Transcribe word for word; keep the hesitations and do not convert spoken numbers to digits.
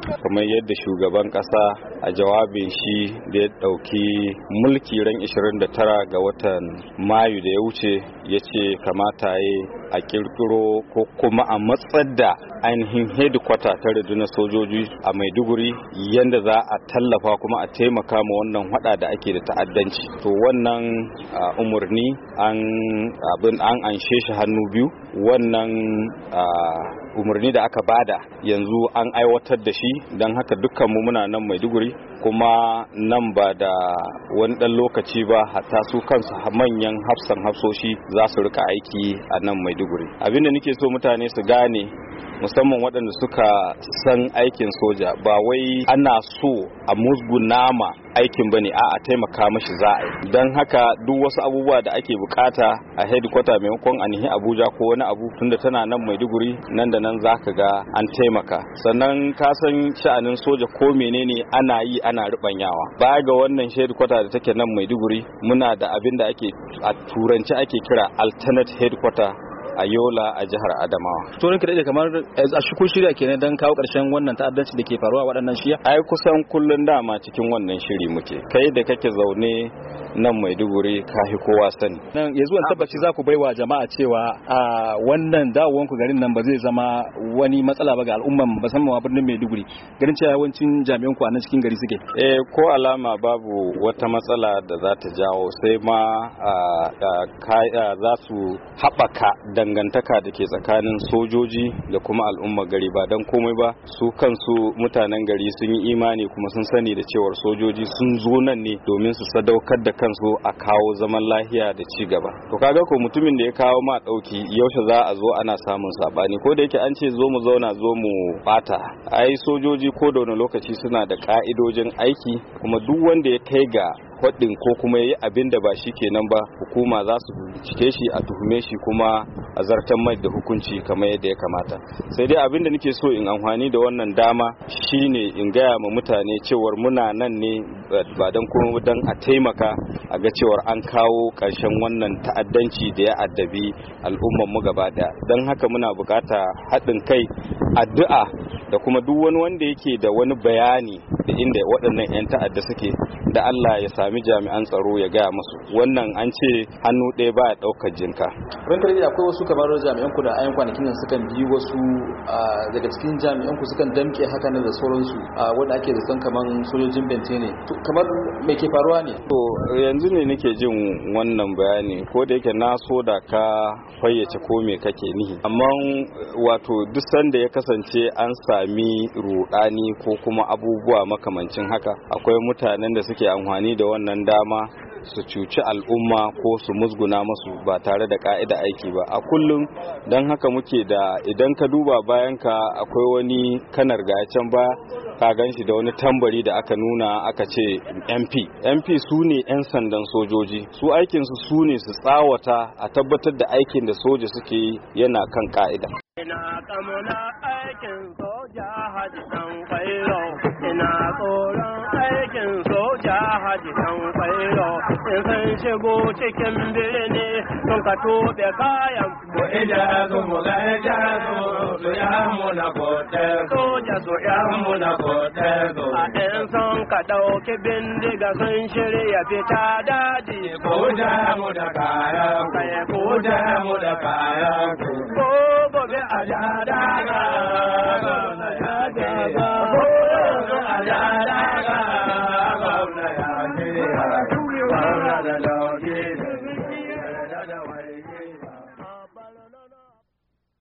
kamar yadda shugaban ƙasa a jawabin shi da ya ɗauki mulki ran ishirin da tara ga watan Mayu da ya wuce ya ce kamata ya a kirkiro ko kuma a matsar da ainihin headquarter ta rundunar sojoji a Maiduguri yadda za a tallafa kuma a taimaka ma wannan hada da ake da ta'addanci. To wannan umarni an abin an anshe shi hannu biyu. Wannan umarni da aka bada yanzu an aiwatar da shi, don haka dukkanmu muna nan Maiduguri, kuma nan ba da wani ɗan lokaci ba hatta su kansu manyan hafsan hafsoshi za su rika aiki a nan Maiduguri. Abinda nake so mutane su gane, musamman waɗanda suka san aikin soja, ba wai ana so a musguna ma aikin bane, a a taimaka mashi za a yi. Don haka duk wasu abubuwa da ake bukata a headquarter maimakon a nihi Abuja ko wani abu, tunda tana nan Maiduguri, nan da nan zaka ga an taimaka. Sannan ka san sha'anin soja ko menene ana yi ana ribanyawa. Baya ga wannan headquarter da take nan Maiduguri, muna da abin da ake a turanci ake kira alternate headquarter a Yola a jihar Adamawa. To ranka da kamar a shukun shirya kenan dan kawo ƙarshen wannan ta'addanci da ke faruwa waɗannan shiya? Ai kusan kullun dama cikin wannan shiri muke. Kai da kake zaune nan Maiduguri kafi kowa sani. Nan yanzu an tabbaci za ku baiwa jama'a cewa a wannan dawowar ku garin nan ba zai zama wani matsala ba ga al'umman musamman birnin Maiduguri. Garin cewa yawancin jami'an ku a nan cikin gari suke. Eh ko alama babu wata matsala da za ta jawo, sai ma za su haɓaka dangantaka da ke tsakanin sojoji da kuma al'ummar gari, ba don komai ba su kansu mutanen gari sun yi imani kuma sun sani da cewar sojoji sun zo nan ne domin su sadaukar da kansu a kawo zaman lafiya da ci gaba. To kaga ko mutumin da ya kawo ma dauki yaushe za a zo ana samun sabani, ko da yake an ce zo mu zauna zo mu bata. Ai sojoji ko da wani lokaci suna da ka'idojin aiki, kuma duk wanda ya kai ga faɗin ko kuma ya yi abin da ba shi kenan ba, hukuma za su cike shi a tuhume shi kuma a zartar mai da hukunci kamar yadda ya kamata. Sai dai abin da nake so in amfani da wannan dama shine in gaya ma mutane cewar muna nan ne ba don kuma don a taimaka a ga cewar an kawo ƙarshen wannan ta'addanci da ya addabi al'ummar mu gaba daya. Don haka muna bukata haɗin kai, addu'a da kuma duk wani wanda yake da wani bayani da inda waɗannan 'yan ta'adda suke, da Allah ya sami jami'an tsaro ya gaya masu. Wannan an ce hannu ɗaya ba ya ɗaukar jinka. Ranka da akwai wasu kamar jami'an ku da ayan kwanakin nan sukan bi wasu daga cikin jami'an ku sukan damke haka ne da sauransu, wanda ake zaton kamar sojojin bente ne. Kamar me ke faruwa ne? To yanzu ne nake jin wannan bayani, ko da yake na so da ka fayyace ko me kake nihi. Amma wato duk sanda ya kasance an sami rudani ko kuma abubuwa makamancin haka, akwai mutanen da suke amfani da wannan dama su cuci al'umma ko su musguna masu ba tare da ka'ida aiki ba a kullum. Don haka muke da, idan ka duba bayan ka akwai wani kanar can ba ka gan shi da wani tambari da aka nuna aka ce M P. M P su ne 'yan sandan sojoji, su aikinsu su ne su tsawata a tabbatar da aikin da soja suke yi yana kan ka'ida. Ina kamuna aikin soja haji dan kwairo, ina tsoron aikin soja haji dan kwairo, in san shigo cikin birni sun ka tobe kayan mu ija su mu ga ija su su ya mu na kote soja su ya mu na kote a ɗin son ka ɗauki bindiga sun shirya fita daji ko ja mu da kayan kai ko ja mu da kayan ko gobe a ja daga gwamna ya daga ko a ja daga gwamna ya daga gwamna da lauki da da wai